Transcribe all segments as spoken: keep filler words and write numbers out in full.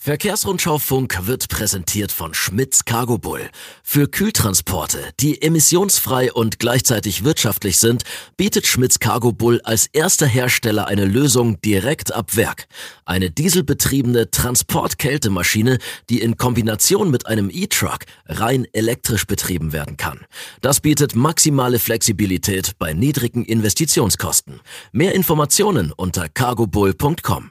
Verkehrsrundschau-Funk wird präsentiert von Schmitz Cargo Bull. Für Kühltransporte, die emissionsfrei und gleichzeitig wirtschaftlich sind, bietet Schmitz Cargo Bull als erster Hersteller eine Lösung direkt ab Werk. Eine dieselbetriebene Transport-Kältemaschine, die in Kombination mit einem E-Truck rein elektrisch betrieben werden kann. Das bietet maximale Flexibilität bei niedrigen Investitionskosten. Mehr Informationen unter cargobull punkt com.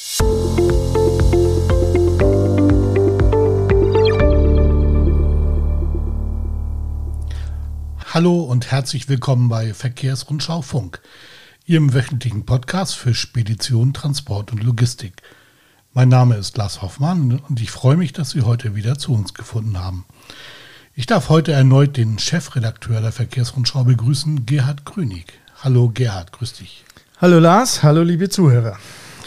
Hallo und herzlich willkommen bei Verkehrsrundschau Funk, Ihrem wöchentlichen Podcast für Spedition, Transport und Logistik. Mein Name ist Lars Hoffmann und ich freue mich, dass Sie heute wieder zu uns gefunden haben. Ich darf heute erneut den Chefredakteur der Verkehrsrundschau begrüßen, Gerhard Grünig. Hallo Gerhard, grüß dich. Hallo Lars, hallo liebe Zuhörer.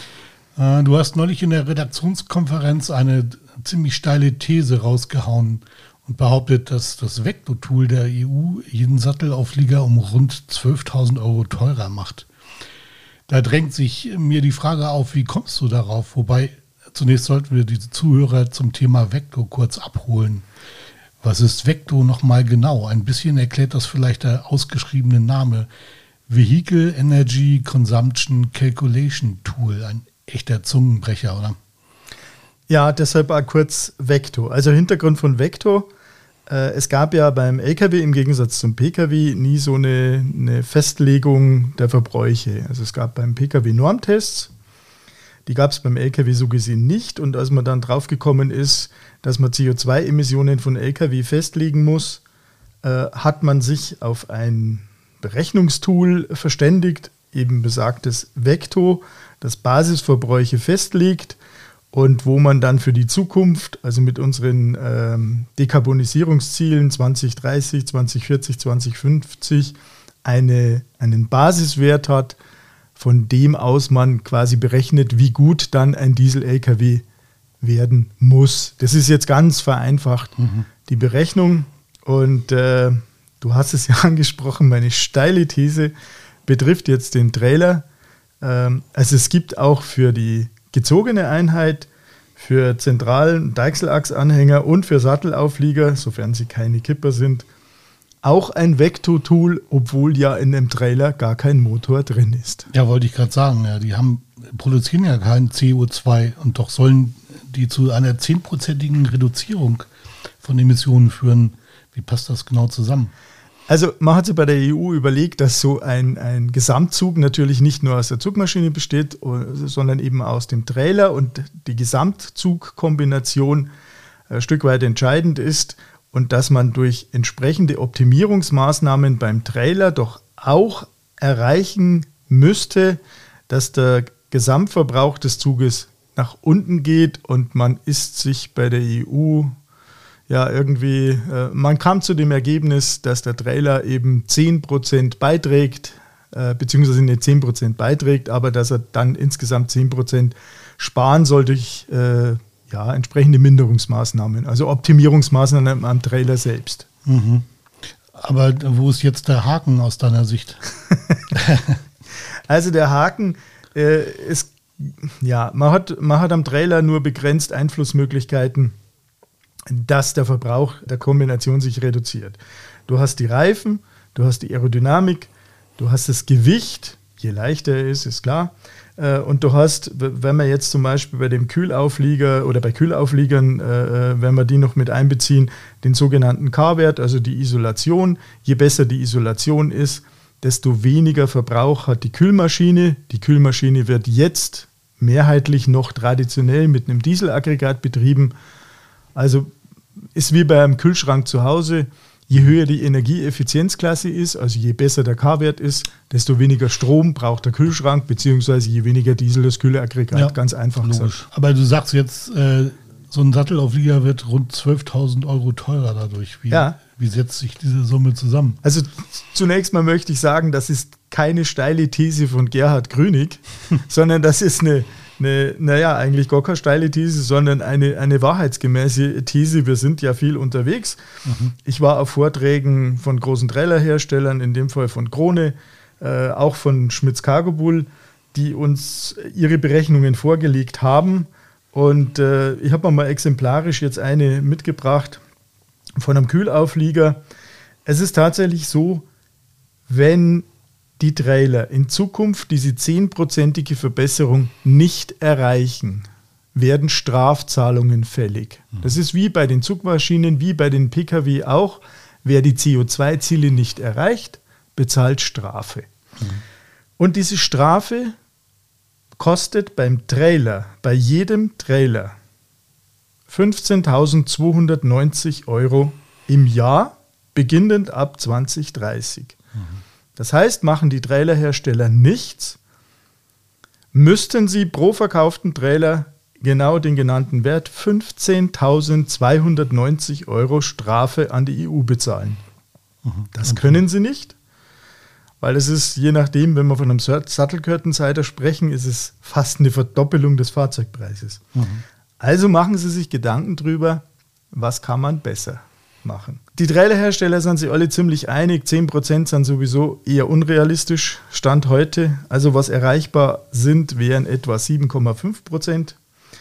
Du hast neulich in der Redaktionskonferenz eine ziemlich steile These rausgehauen und behauptet, dass das Vecto-Tool der E U jeden Sattelauflieger um rund zwölftausend Euro teurer macht. Da drängt sich mir die Frage auf, wie kommst du darauf? Wobei, zunächst sollten wir diese Zuhörer zum Thema Vecto kurz abholen. Was ist Vecto nochmal genau? Ein bisschen erklärt das vielleicht der ausgeschriebene Name. Vehicle Energy Consumption Calculation Tool. Ein echter Zungenbrecher, oder? Ja, deshalb auch kurz Vecto. Also Hintergrund von Vecto, äh, es gab ja beim L K W im Gegensatz zum P K W nie so eine, eine Festlegung der Verbräuche. Also es gab beim P K W Normtests, die gab es beim L K W so gesehen nicht. Und als man dann draufgekommen ist, dass man C O zwei Emissionen von L K W festlegen muss, äh, hat man sich auf ein Berechnungstool verständigt, eben besagtes Vecto, das Basisverbräuche festlegt und wo man dann für die Zukunft, also mit unseren ähm, Dekarbonisierungszielen zwanzig dreißig, zwanzig vierzig, zwanzig fünfzig eine, einen Basiswert hat, von dem aus man quasi berechnet, wie gut dann ein Diesel-L K W werden muss. Das ist jetzt ganz vereinfacht, mhm. die Berechnung. Und äh, du hast es ja angesprochen, meine steile These betrifft jetzt den Trailer. Ähm, also es gibt auch für die gezogene Einheit, für zentralen Deichselachsanhänger und für Sattelauflieger, sofern sie keine Kipper sind, auch ein Vecto-Tool, obwohl ja in dem Trailer gar kein Motor drin ist. Ja, wollte ich gerade sagen. Ja, die haben, produzieren ja kein C O zwei und doch sollen die zu einer zehnprozentigen Reduzierung von Emissionen führen. Wie passt das genau zusammen? Also man hat sich bei der E U überlegt, dass so ein, ein Gesamtzug natürlich nicht nur aus der Zugmaschine besteht, sondern eben aus dem Trailer und die Gesamtzugkombination ein Stück weit entscheidend ist und dass man durch entsprechende Optimierungsmaßnahmen beim Trailer doch auch erreichen müsste, dass der Gesamtverbrauch des Zuges nach unten geht und man ist sich bei der E U ja, irgendwie, äh, man kam zu dem Ergebnis, dass der Trailer eben zehn Prozent beiträgt, äh, beziehungsweise nicht zehn Prozent beiträgt, aber dass er dann insgesamt zehn Prozent sparen soll durch äh, ja, entsprechende Minderungsmaßnahmen, also Optimierungsmaßnahmen am Trailer selbst. Mhm. Aber wo ist jetzt der Haken aus deiner Sicht? Also der Haken äh, ist, ja, man hat, man hat am Trailer nur begrenzt Einflussmöglichkeiten, dass der Verbrauch der Kombination sich reduziert. Du hast die Reifen, du hast die Aerodynamik, du hast das Gewicht, je leichter er ist, ist klar. Und du hast, wenn wir jetzt zum Beispiel bei dem Kühlauflieger oder bei Kühlaufliegern, wenn wir die noch mit einbeziehen, den sogenannten K-Wert, also die Isolation. Je besser die Isolation ist, desto weniger Verbrauch hat die Kühlmaschine. Die Kühlmaschine wird jetzt mehrheitlich noch traditionell mit einem Dieselaggregat betrieben. Also ist wie beim Kühlschrank zu Hause, je höher die Energieeffizienzklasse ist, also je besser der K-Wert ist, desto weniger Strom braucht der Kühlschrank, beziehungsweise je weniger Diesel das Kühlaggregat, ja, ganz einfach logisch gesagt. Aber du sagst jetzt, äh, so ein Sattelauflieger wird rund zwölftausend Euro teurer dadurch. Wie, ja. wie setzt sich diese Summe zusammen? Also zunächst mal möchte ich sagen, das ist keine steile These von Gerhard Grünig, sondern das ist eine Eine, naja, eigentlich gar keine steile These, sondern eine, eine wahrheitsgemäße These. Wir sind ja viel unterwegs. Mhm. Ich war auf Vorträgen von großen Trailerherstellern, in dem Fall von Krone, äh, auch von Schmitz Cargo Bull, die uns ihre Berechnungen vorgelegt haben. Und äh, ich habe mal exemplarisch jetzt eine mitgebracht von einem Kühlauflieger. Es ist tatsächlich so, wenn die Trailer in Zukunft diese zehnprozentige Verbesserung nicht erreichen, werden Strafzahlungen fällig. Das ist wie bei den Zugmaschinen, wie bei den Pkw auch. Wer die C O zwei Ziele nicht erreicht, bezahlt Strafe. Mhm. Und diese Strafe kostet beim Trailer, bei jedem Trailer, fünfzehntausendzweihundertneunzig Euro im Jahr, beginnend ab zwanzig dreißig. Mhm. Das heißt, machen die Trailerhersteller nichts, müssten sie pro verkauften Trailer genau den genannten Wert fünfzehntausendzweihundertneunzig Euro Strafe an die E U bezahlen. Mhm. Das können sie nicht, weil es ist, je nachdem, wenn wir von einem Sattelgurtenseiter sprechen, ist es fast eine Verdoppelung des Fahrzeugpreises. Mhm. Also machen Sie sich Gedanken drüber, was kann man besser machen. Die Trailerhersteller sind sich alle ziemlich einig, zehn Prozent sind sowieso eher unrealistisch, Stand heute. Also was erreichbar sind, wären etwa sieben Komma fünf Prozent.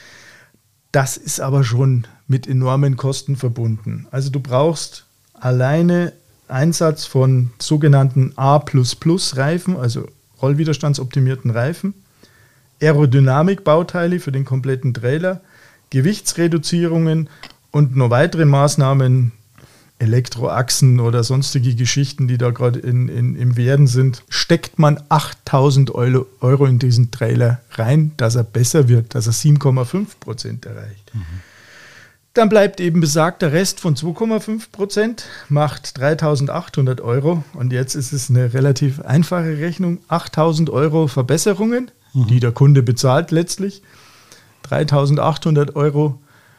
Das ist aber schon mit enormen Kosten verbunden. Also du brauchst alleine Einsatz von sogenannten A plus plus Reifen, also rollwiderstandsoptimierten Reifen, Aerodynamikbauteile für den kompletten Trailer, Gewichtsreduzierungen und noch weitere Maßnahmen, Elektroachsen oder sonstige Geschichten, die da gerade in, in, im Werden sind, steckt man achttausend Euro, Euro in diesen Trailer rein, dass er besser wird, dass er sieben Komma fünf Prozent erreicht. Mhm. Dann bleibt eben besagter Rest von zwei Komma fünf Prozent, macht dreitausendachthundert Euro. Und jetzt ist es eine relativ einfache Rechnung. achttausend Euro Verbesserungen, mhm. die der Kunde bezahlt letztlich. dreitausendachthundert Euro,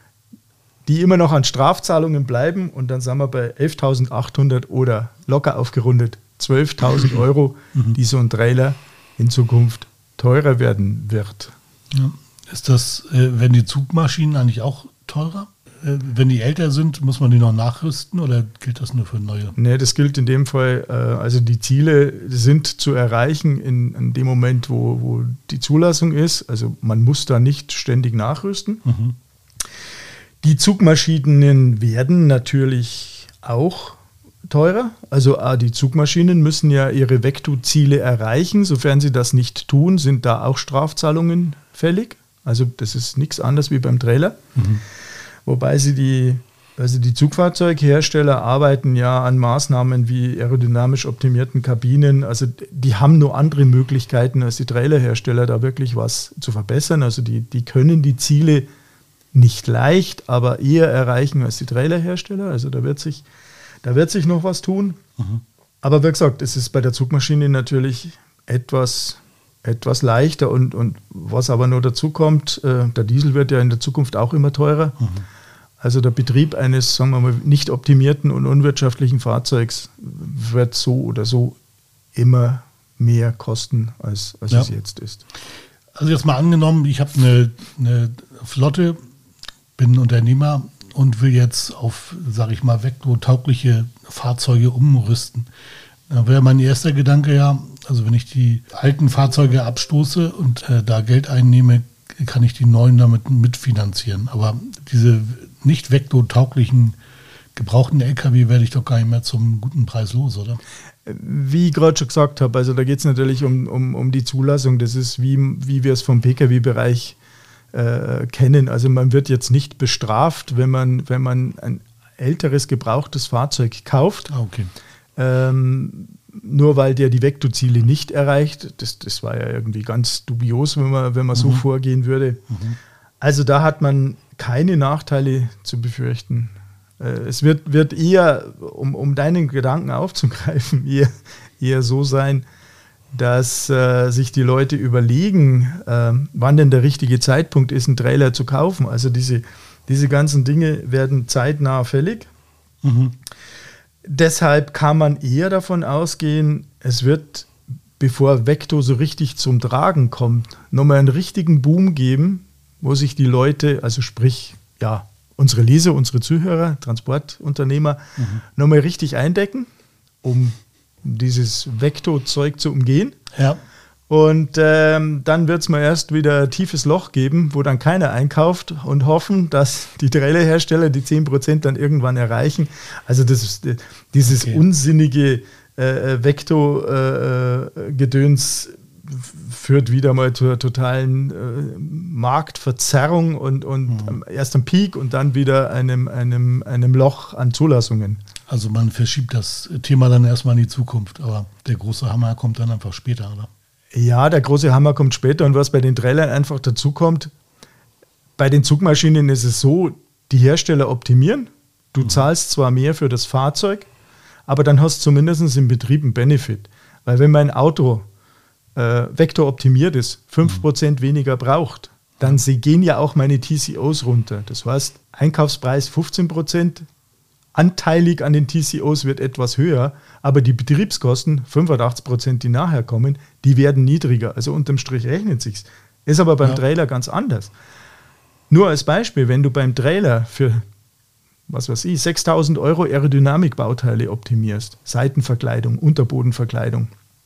die immer noch an Strafzahlungen bleiben. Und dann sind wir bei elftausendachthundert oder locker aufgerundet zwölftausend Euro, mhm. die so ein Trailer in Zukunft teurer werden wird. Ja. Ist das, äh, wenn die Zugmaschinen eigentlich auch teurer? Wenn die älter sind, muss man die noch nachrüsten oder gilt das nur für neue? Nee, das gilt in dem Fall, also die Ziele sind zu erreichen in, in dem Moment, wo, wo die Zulassung ist. Also man muss da nicht ständig nachrüsten. Mhm. Die Zugmaschinen werden natürlich auch teurer. Also die Zugmaschinen müssen ja ihre Vecto-Ziele erreichen. Sofern sie das nicht tun, sind da auch Strafzahlungen fällig. Also das ist nichts anderes wie beim Trailer. Mhm. Wobei sie die, also die Zugfahrzeughersteller arbeiten ja an Maßnahmen wie aerodynamisch optimierten Kabinen. Also die haben nur andere Möglichkeiten als die Trailerhersteller, da wirklich was zu verbessern. Also die, die können die Ziele nicht leicht, aber eher erreichen als die Trailerhersteller. Also da wird sich, da wird sich noch was tun. Mhm. Aber wie gesagt, es ist bei der Zugmaschine natürlich etwas... etwas leichter und, und was aber nur dazu kommt, äh, der Diesel wird ja in der Zukunft auch immer teurer. Mhm. Also der Betrieb eines, sagen wir mal, nicht optimierten und unwirtschaftlichen Fahrzeugs wird so oder so immer mehr kosten, als, als ja. es jetzt ist. Also jetzt mal angenommen, ich habe eine, eine Flotte, bin Unternehmer und will jetzt auf, sage ich mal, vektortaugliche Fahrzeuge umrüsten. Da wäre mein erster Gedanke ja, also wenn ich die alten Fahrzeuge abstoße und äh, da Geld einnehme, kann ich die neuen damit mitfinanzieren. Aber diese nicht vektortauglichen gebrauchten L K W werde ich doch gar nicht mehr zum guten Preis los, oder? Wie ich gerade schon gesagt habe, also da geht es natürlich um, um, um die Zulassung. Das ist wie, wie wir es vom Pkw-Bereich äh, kennen. Also man wird jetzt nicht bestraft, wenn man, wenn man ein älteres gebrauchtes Fahrzeug kauft. Ah, okay. Ähm, nur weil der die Vektorziele nicht erreicht. Das, das war ja irgendwie ganz dubios, wenn man, wenn man mhm. so vorgehen würde. Mhm. Also da hat man keine Nachteile zu befürchten. Äh, es wird, wird eher, um, um deinen Gedanken aufzugreifen, eher, eher so sein, dass äh, sich die Leute überlegen, äh, wann denn der richtige Zeitpunkt ist, einen Trailer zu kaufen. Also diese, diese ganzen Dinge werden zeitnah fällig. Mhm. Deshalb kann man eher davon ausgehen, es wird, bevor Vecto so richtig zum Tragen kommt, nochmal einen richtigen Boom geben, wo sich die Leute, also sprich, ja, unsere Leser, unsere Zuhörer, Transportunternehmer, mhm. nochmal richtig eindecken, um dieses Vecto-Zeug zu umgehen. Ja. Und ähm, dann wird es mal erst wieder ein tiefes Loch geben, wo dann keiner einkauft und hoffen, dass die Trailerhersteller die zehn Prozent dann irgendwann erreichen. Also das ist, dieses okay. unsinnige äh, Vektor-Gedöns äh, führt wieder mal zur totalen äh, Marktverzerrung und, und mhm. erst am Peak und dann wieder einem, einem, einem Loch an Zulassungen. Also man verschiebt das Thema dann erstmal in die Zukunft, aber der große Hammer kommt dann einfach später, oder? Ja, der große Hammer kommt später und was bei den Trailern einfach dazu kommt, bei den Zugmaschinen ist es so, die Hersteller optimieren, du mhm. zahlst zwar mehr für das Fahrzeug, aber dann hast du zumindest im Betrieb einen Benefit, weil wenn mein Auto äh, vektoroptimiert ist, fünf Prozent mhm. weniger braucht, dann sie gehen ja auch meine T C Os runter, das heißt Einkaufspreis fünfzehn Prozent, anteilig an den T C Os wird etwas höher, aber die Betriebskosten, fünfundachtzig Prozent, die nachher kommen, die werden niedriger. Also unterm Strich rechnet sich's. Ist aber beim ja. Trailer ganz anders. Nur als Beispiel, wenn du beim Trailer für, was weiß ich, sechstausend Euro Aerodynamikbauteile optimierst, Seitenverkleidung, Unterbodenverkleidung,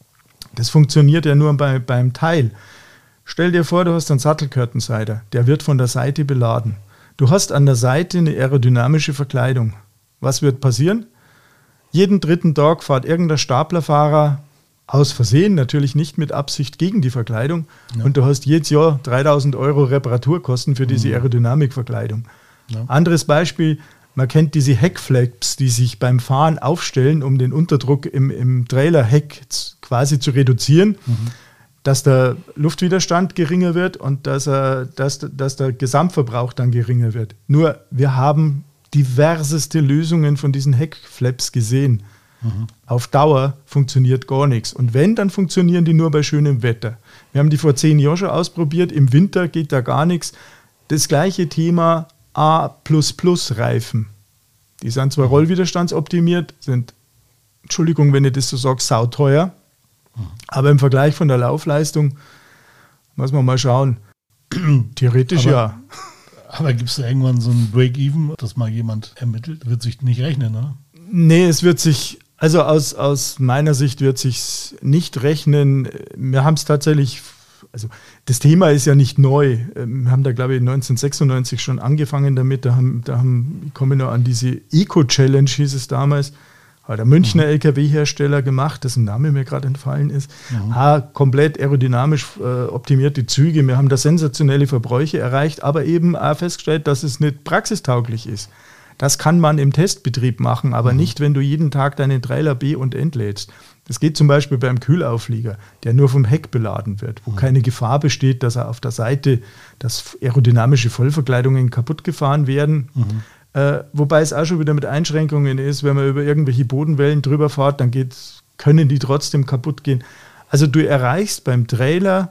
das funktioniert ja nur bei, beim Teil. Stell dir vor, du hast einen Sattelkörtensider, der wird von der Seite beladen. Du hast an der Seite eine aerodynamische Verkleidung. Was wird passieren? Jeden dritten Tag fährt irgendein Staplerfahrer aus Versehen, natürlich nicht mit Absicht gegen die Verkleidung. Ja. Und du hast jedes Jahr dreitausend Euro Reparaturkosten für diese Aerodynamikverkleidung. Ja. Anderes Beispiel, man kennt diese Heckflaps, die sich beim Fahren aufstellen, um den Unterdruck im, im Trailerheck quasi zu reduzieren, mhm. dass der Luftwiderstand geringer wird und dass, er, dass, dass der Gesamtverbrauch dann geringer wird. Nur wir haben diverseste Lösungen von diesen Heckflaps gesehen. Mhm. Auf Dauer funktioniert gar nichts. Und wenn, dann funktionieren die nur bei schönem Wetter. Wir haben die vor zehn Jahren schon ausprobiert. Im Winter geht da gar nichts. Das gleiche Thema A plus plus Reifen. Die sind zwar mhm. rollwiderstandsoptimiert, sind, Entschuldigung, wenn ich das so sage, sauteuer. Mhm. Aber im Vergleich von der Laufleistung muss man mal schauen. Theoretisch aber ja. Aber gibt es da irgendwann so ein Break-Even, das mal jemand ermittelt? Wird sich nicht rechnen, oder? Nee, es wird sich, also aus, aus meiner Sicht wird sich nicht rechnen. Wir haben es tatsächlich, also das Thema ist ja nicht neu. Wir haben da, glaube ich, neunzehnhundertsechsundneunzig schon angefangen damit. Da haben, da haben, ich komme noch an diese Eco-Challenge, hieß es damals. Hat der Münchner mhm. L K W-Hersteller gemacht, dessen Name mir gerade entfallen ist. Mhm. Ah, komplett aerodynamisch äh, optimierte Züge. Wir haben da sensationelle Verbräuche erreicht, aber eben auch festgestellt, dass es nicht praxistauglich ist. Das kann man im Testbetrieb machen, aber mhm. nicht, wenn du jeden Tag deinen Trailer be- und entlädst. Das geht zum Beispiel beim Kühlauflieger, der nur vom Heck beladen wird, wo mhm. keine Gefahr besteht, dass er auf der Seite, dass aerodynamische Vollverkleidungen kaputt gefahren werden. Mhm. Äh, wobei es auch schon wieder mit Einschränkungen ist, wenn man über irgendwelche Bodenwellen drüber fährt, dann geht's, können die trotzdem kaputt gehen. Also du erreichst beim Trailer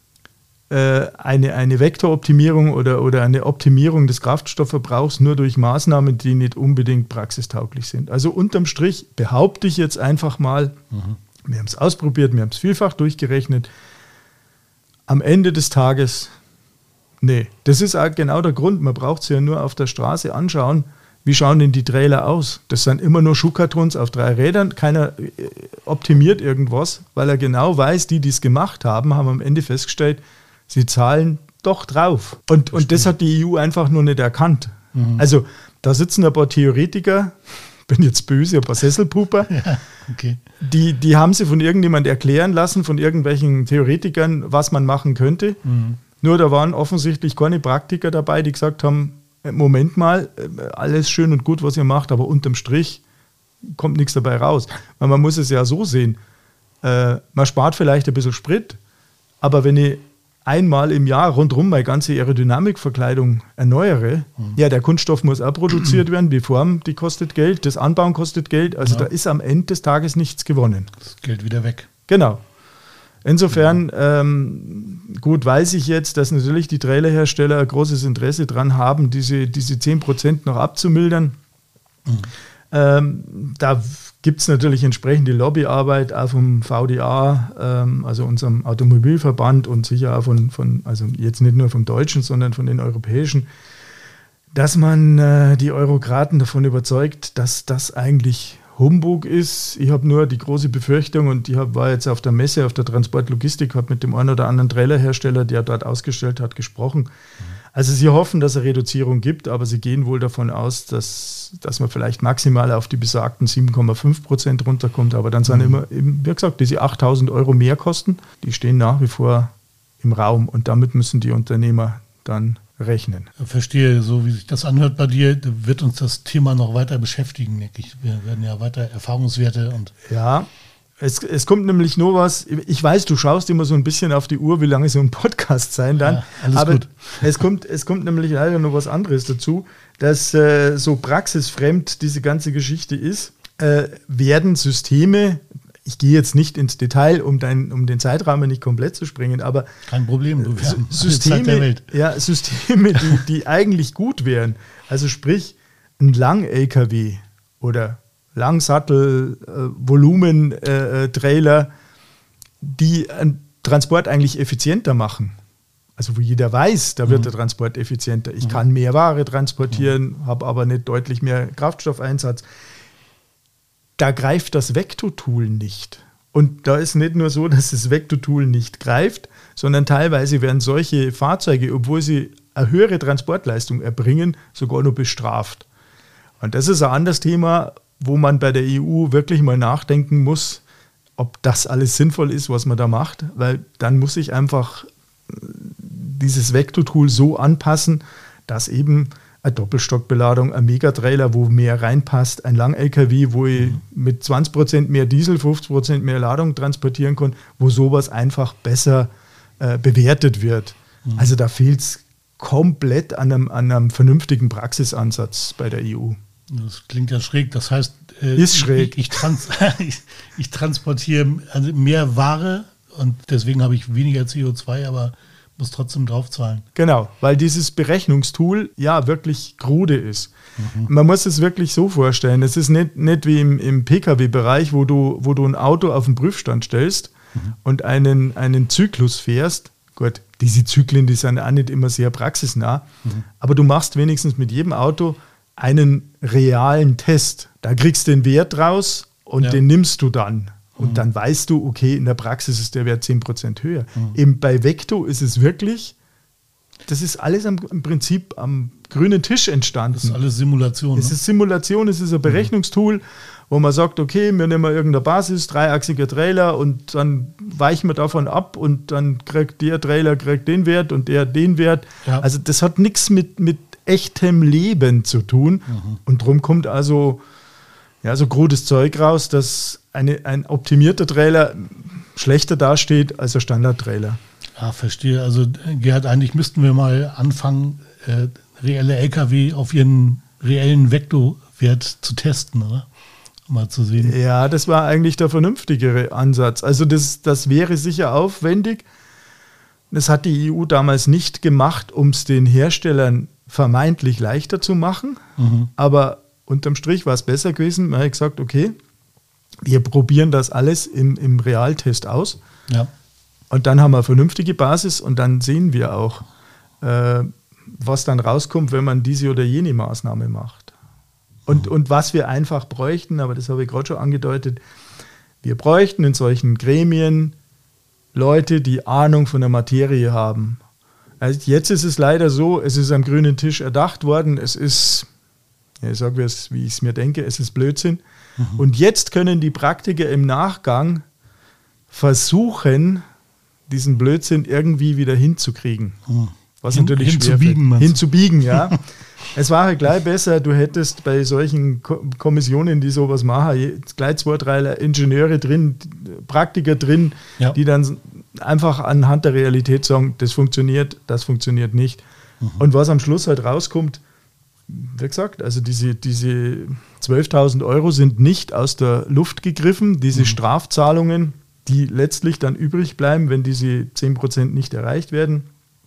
äh, eine, eine Vektoroptimierung oder, oder eine Optimierung des Kraftstoffverbrauchs nur durch Maßnahmen, die nicht unbedingt praxistauglich sind. Also unterm Strich behaupte ich jetzt einfach mal, mhm. wir haben es ausprobiert, wir haben es vielfach durchgerechnet, am Ende des Tages nee, das ist auch genau der Grund. Man braucht sie ja nur auf der Straße anschauen. Wie schauen denn die Trailer aus? Das sind immer nur Schuhkartons auf drei Rädern. Keiner optimiert irgendwas, weil er genau weiß, die, die es gemacht haben, haben am Ende festgestellt, sie zahlen doch drauf. Und, und das hat die E U einfach nur nicht erkannt. Mhm. Also da sitzen ein paar Theoretiker, bin jetzt böse, ein paar Sesselpuper, ja, okay. die, die haben sie von irgendjemand erklären lassen, von irgendwelchen Theoretikern, was man machen könnte. Mhm. Nur da waren offensichtlich keine Praktiker dabei, die gesagt haben, Moment mal, alles schön und gut, was ihr macht, aber unterm Strich kommt nichts dabei raus. Weil man muss es ja so sehen, äh, man spart vielleicht ein bisschen Sprit, aber wenn ich einmal im Jahr rundherum meine ganze Aerodynamikverkleidung erneuere, mhm. ja, der Kunststoff muss auch produziert werden, die Form, die kostet Geld, das Anbauen kostet Geld, also ja. da ist am Ende des Tages nichts gewonnen. Das Geld wieder weg. Genau. Insofern, ähm, gut, weiß ich jetzt, dass natürlich die Trailerhersteller ein großes Interesse daran haben, diese, diese zehn Prozent noch abzumildern. Mhm. Ähm, da gibt es natürlich entsprechende Lobbyarbeit auch vom V D A, ähm, also unserem Automobilverband und sicher auch von, von, also jetzt nicht nur vom deutschen, sondern von den europäischen, dass man äh, die Eurokraten davon überzeugt, dass das eigentlich Humbug ist. Ich habe nur die große Befürchtung und ich hab, war jetzt auf der Messe, auf der Transportlogistik, habe mit dem einen oder anderen Trailerhersteller, der dort ausgestellt hat, gesprochen. Mhm. Also sie hoffen, dass es eine Reduzierung gibt, aber sie gehen wohl davon aus, dass, dass man vielleicht maximal auf die besagten sieben Komma fünf Prozent runterkommt. Aber dann sind mhm. immer, eben, wie gesagt, diese achttausend Euro Mehrkosten, die stehen nach wie vor im Raum und damit müssen die Unternehmer dann rechnen. Ich verstehe, so wie sich das anhört bei dir, wird uns das Thema noch weiter beschäftigen, denke ich. Wir werden ja weiter Erfahrungswerte und... Ja, es, es kommt nämlich nur was, ich weiß, du schaust immer so ein bisschen auf die Uhr, wie lange so ein Podcast sein dann, ja, alles aber gut. Es, kommt, es kommt nämlich leider noch was anderes dazu, dass äh, so praxisfremd diese ganze Geschichte ist, äh, werden Systeme... Ich gehe jetzt nicht ins Detail, um, dein, um den Zeitrahmen nicht komplett zu springen, aber kein Problem, du S- Systeme, ja, Systeme die, die eigentlich gut wären, also sprich ein Lang-L K W oder Langsattel-Volumen-Trailer, äh, die einen Transport eigentlich effizienter machen. Also wo jeder weiß, da wird mhm. der Transport effizienter. Ich mhm. kann mehr Ware transportieren, mhm. habe aber nicht deutlich mehr Kraftstoffeinsatz. Da greift das Vecto-Tool nicht. Und da ist nicht nur so, dass das Vecto-Tool nicht greift, sondern teilweise werden solche Fahrzeuge, obwohl sie eine höhere Transportleistung erbringen, sogar nur bestraft. Und das ist ein anderes Thema, wo man bei der E U wirklich mal nachdenken muss, ob das alles sinnvoll ist, was man da macht, weil dann muss ich einfach dieses Vecto-Tool so anpassen, dass eben eine Doppelstockbeladung, ein Megatrailer, wo mehr reinpasst, ein Lang-L K W, wo ich mhm. mit zwanzig Prozent mehr Diesel, fünfzig Prozent mehr Ladung transportieren kann, wo sowas einfach besser äh, bewertet wird. Mhm. Also da fehlt es komplett an einem, an einem vernünftigen Praxisansatz bei der E U. Das klingt ja schräg, das heißt, äh, ist schräg. Ich, ich, trans- ich, ich transportiere also mehr Ware und deswegen habe ich weniger C O zwei, aber muss trotzdem draufzahlen. Genau, weil dieses Berechnungstool ja wirklich krude ist. Mhm. Man muss es wirklich so vorstellen, es ist nicht, nicht wie im, im P K W-Bereich, wo du, wo du ein Auto auf den Prüfstand stellst mhm. und einen, einen Zyklus fährst. Gut, diese Zyklen, die sind auch nicht immer sehr praxisnah, mhm. aber du machst wenigstens mit jedem Auto einen realen Test. Da kriegst du den Wert raus und ja. den nimmst du dann. Und dann weißt du, okay, in der Praxis ist der Wert zehn Prozent höher. Mhm. Eben bei Vecto ist es wirklich, das ist alles am, im Prinzip am grünen Tisch entstanden. Das ist alles Simulation. Es ne? ist Simulation, es ist ein Berechnungstool, wo man sagt, okay, wir nehmen irgendeine Basis, dreiachsiger Trailer und dann weichen wir davon ab und dann kriegt der Trailer kriegt den Wert und der den Wert. Ja. Also das hat nichts mit, mit echtem Leben zu tun. Mhm. Und darum kommt also ja, so krudes Zeug raus, dass eine, ein optimierter Trailer schlechter dasteht als ein Standard-Trailer. Ah, verstehe. Also Gerhard, eigentlich müssten wir mal anfangen, äh, reelle L K W auf ihren reellen Vecto-Wert zu testen, oder? Mal zu sehen. Ja, das war eigentlich der vernünftigere Ansatz. Also das, das wäre sicher aufwendig. Das hat die E U damals nicht gemacht, um es den Herstellern vermeintlich leichter zu machen. Mhm. Aber unterm Strich war es besser gewesen. Man hat gesagt, okay, wir probieren das alles im, im Realtest aus. Ja. Und dann haben wir eine vernünftige Basis und dann sehen wir auch, äh, was dann rauskommt, wenn man diese oder jene Maßnahme macht. Und, mhm. und was wir einfach bräuchten, aber das habe ich gerade schon angedeutet, wir bräuchten in solchen Gremien Leute, die Ahnung von der Materie haben. Also jetzt ist es leider so, es ist am grünen Tisch erdacht worden, es ist, ja, ich sage es, wie ich es mir denke, es ist Blödsinn. Mhm. Und jetzt können die Praktiker im Nachgang versuchen, diesen Blödsinn irgendwie wieder hinzukriegen. Mhm. Was Hin, natürlich hinzubiegen. Hinzubiegen, ja. Es war halt gleich besser, du hättest bei solchen Ko- Kommissionen, die sowas machen, gleich zwei, drei Ingenieure drin, Praktiker drin, ja. die dann einfach anhand der Realität sagen, das funktioniert, das funktioniert nicht. Mhm. Und was am Schluss halt rauskommt, wie gesagt, also diese, diese zwölftausend Euro sind nicht aus der Luft gegriffen, diese mhm. Strafzahlungen, die letztlich dann übrig bleiben, wenn diese zehn Prozent nicht erreicht werden,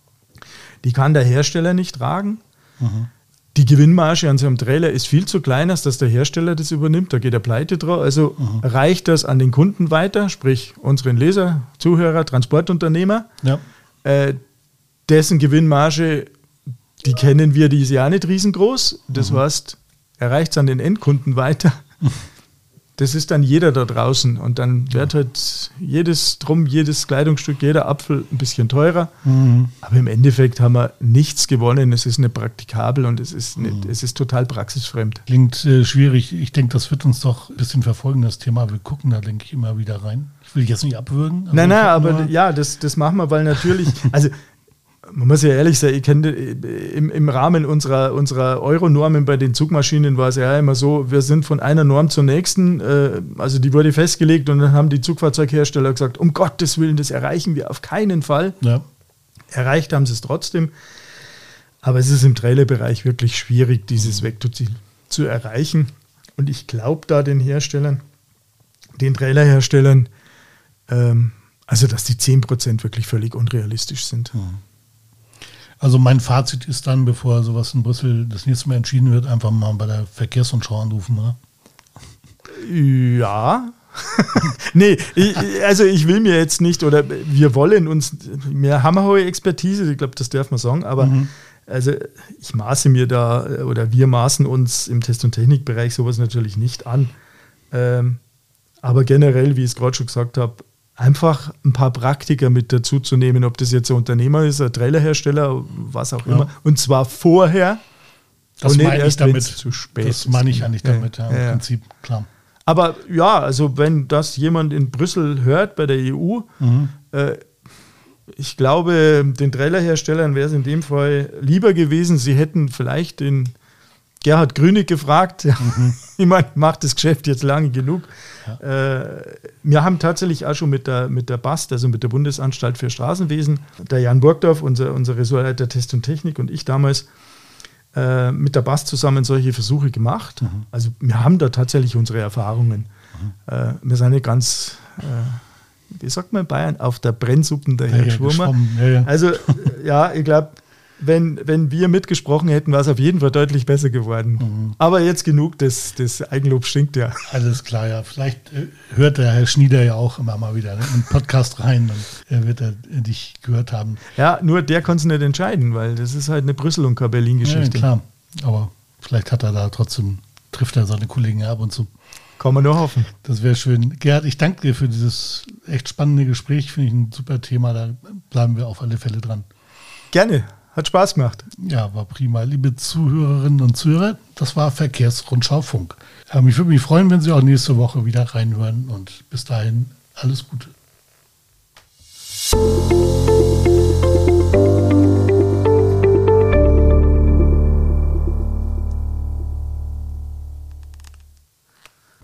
die kann der Hersteller nicht tragen. Mhm. Die Gewinnmarge an so einem Trailer ist viel zu klein, als dass der Hersteller das übernimmt. Da geht er pleite drauf. Also mhm. reicht das an den Kunden weiter, sprich unseren Leser, Zuhörer, Transportunternehmer. Ja. Äh, dessen Gewinnmarge, die kennen wir, die ist ja nicht riesengroß. Das mhm. heißt, er reicht es an den Endkunden weiter. das ist dann jeder da draußen und dann wird halt jedes Drum, jedes Kleidungsstück, jeder Apfel ein bisschen teurer. Mhm. Aber im Endeffekt haben wir nichts gewonnen. Es ist nicht praktikabel und es ist, nicht, mhm. es ist total praxisfremd. Klingt äh, schwierig. Ich denke, das wird uns doch ein bisschen verfolgen, das Thema. Wir gucken da, denke ich, immer wieder rein. Ich will jetzt nicht abwürgen. Nein, nein, aber ja, das, das machen wir, weil natürlich, also man muss ja ehrlich sein, ich kenne im, im Rahmen unserer, unserer Euro-Normen bei den Zugmaschinen war es ja immer so, wir sind von einer Norm zur nächsten, äh, also die wurde festgelegt und dann haben die Zugfahrzeughersteller gesagt, um Gottes Willen, das erreichen wir auf keinen Fall. Ja. Erreicht haben sie es trotzdem, aber es ist im Trailerbereich wirklich schwierig, dieses Vektorziel zu erreichen. Und ich glaube da den Herstellern, den Trailerherstellern, ähm, also dass die zehn Prozent wirklich völlig unrealistisch sind. Ja. Also mein Fazit ist dann, bevor sowas in Brüssel das nächste Mal entschieden wird, einfach mal bei der Verkehrsrundschau anrufen, oder? Ja. nee, ich, also ich will mir jetzt nicht, oder wir wollen uns, wir haben eine hohe Expertise, ich glaube, das darf man sagen, aber mhm. also ich maße mir da, oder wir maßen uns im Test- und Technikbereich sowas natürlich nicht an. Ähm, aber generell, wie ich es gerade schon gesagt habe, einfach ein paar Praktiker mit dazu zu nehmen, ob das jetzt ein Unternehmer ist, ein Trailerhersteller, was auch ja. immer. Und zwar vorher. Das meine ich damit. Zu spät das meine ich eigentlich damit, ja, ja, im ja. Prinzip, klar. Aber ja, also wenn das jemand in Brüssel hört bei der E U, mhm. äh, ich glaube, den Trailerherstellern wäre es in dem Fall lieber gewesen, sie hätten vielleicht den Gerhard Grünig gefragt. Mhm. Ich meine, macht das Geschäft jetzt lange genug. Ja. Äh, wir haben tatsächlich auch schon mit der, mit der B A S T, also mit der Bundesanstalt für Straßenwesen, der Jan Burgdorf, unser, unser Ressortleiter Test und Technik und ich damals, äh, mit der B A S T zusammen solche Versuche gemacht. Mhm. Also wir haben da tatsächlich unsere Erfahrungen. Mhm. Äh, wir sind nicht ganz, äh, wie sagt man in Bayern, auf der Brennsuppen daher ja, geschwommen. Ja, ja. Also ja, ich glaube, Wenn, wenn wir mitgesprochen hätten, wäre es auf jeden Fall deutlich besser geworden. Mhm. Aber jetzt genug, das, das Eigenlob stinkt ja. Alles klar, ja. Vielleicht äh, hört der Herr Schnieder ja auch immer mal wieder ne, in den Podcast rein und er wird er dich gehört haben. Ja, nur der konnte es nicht entscheiden, weil das ist halt eine Brüssel- und keine Berlin-Geschichte. Ja, klar, aber vielleicht hat er da trotzdem, trifft er seine Kollegen ab und zu. Kann man nur hoffen. Das wäre schön. Gerhard, ich danke dir für dieses echt spannende Gespräch. Finde ich ein super Thema, da bleiben wir auf alle Fälle dran. Gerne. Hat Spaß gemacht. Ja, war prima. Liebe Zuhörerinnen und Zuhörer, das war Verkehrsrundschau Funk. Ähm, ich würde mich freuen, wenn Sie auch nächste Woche wieder reinhören und bis dahin alles Gute.